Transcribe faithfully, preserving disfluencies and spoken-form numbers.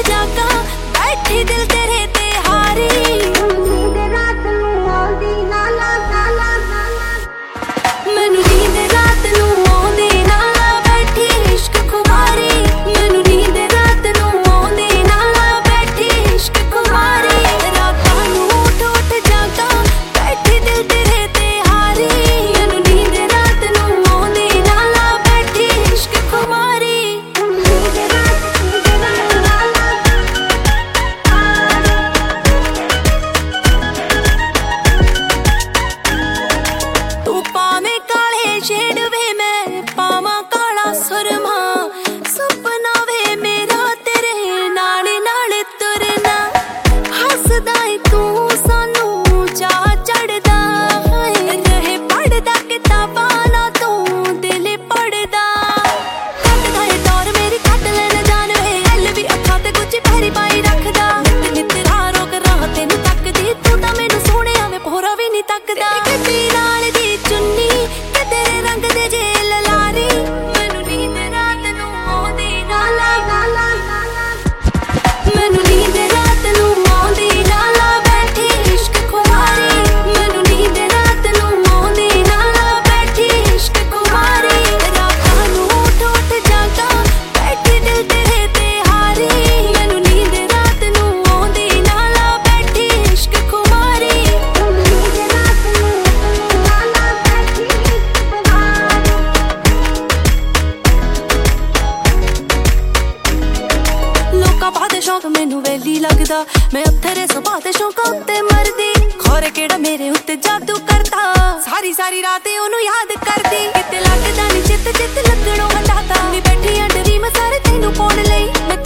जागा बैठी दिल तेरे ते हारी मैनू नींद रात नू आउंदी नाल बैठी इश्क खुमारी मैनू नींद रात नू आउंदी नाल बैठी इश्क खुमारी रातां नू उठ उठ जागा बैठी दिल तेरे ते हारी मैनू नींद रात नू आउंदी नाल बैठी इश्क खुमारी तू पावे काले शेड वे मैं पावा काला सुरमा सपना वे मेरा तेरे नाल नाल तुरना हसदा है तू सानू चा चढ़दा है रहे पढ़दा किताबां ना तू दिल पढ़दा कटदा है दौर मेरी कट लेना जान वे हल भी अखां ते कुछ पैरी पाई रखदा नित नित राह रोक राह तेनू तकदी तू तां मैनू सोहणे आवे पोरा भी नहीं तकदा किते नाल दी चुन्नी ते तेरे रंग दे जे ललारी मैनू नींद रात नू आउंदी नाला नाला मैनू नींद रात नू आउंदी नाला बैठी इश्क खुमारी मैनू नींद रात नू आउंदी नाला बैठी इश्क खुमारी रातां नू उठ उठ जागा बैठी दिल तेरे ते हारी मैनू नींद रात नू आउंदी नाला बैठी इश्क खुमारी लोका पाते शौक मैनू वेली लगदा मैं उत्थे सुभा ते शौका उत्ते मरदी खोरे केड़ा मेरे उत्ते जादू करदा सारी सारी रात ओनू याद करदी किते लगदा नी चित चित लगणों हटाता नी बैठी डरी मैं सारे तेनू पोड़ लई मैं